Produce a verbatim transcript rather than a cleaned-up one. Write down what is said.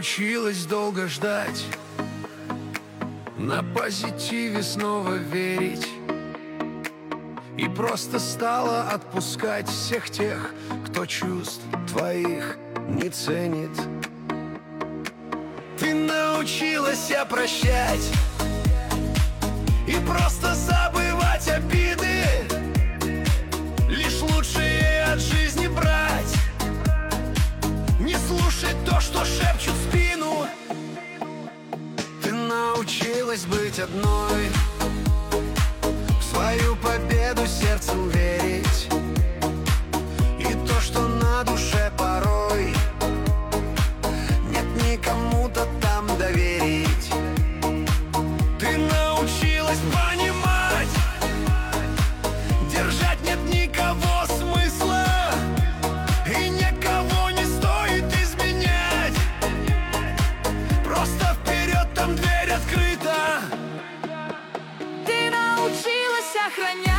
научилась долго ждать, на позитиве снова верить, и просто стала отпускать всех тех, кто чувств твоих не ценит. Ты научилась я прощать и просто забывать обиды, лишь лучшее от жизни брать, не слушать то, что шепчут в спину. Ты научилась быть одной, в свою победу сердцем верить, и то, что на душе порой нет никому-то там доверить. Ты научилась понимать, держать нет никого смысла, и никого не стоит изменять. Просто вперед, там дверь открыта. Ты научилась охранять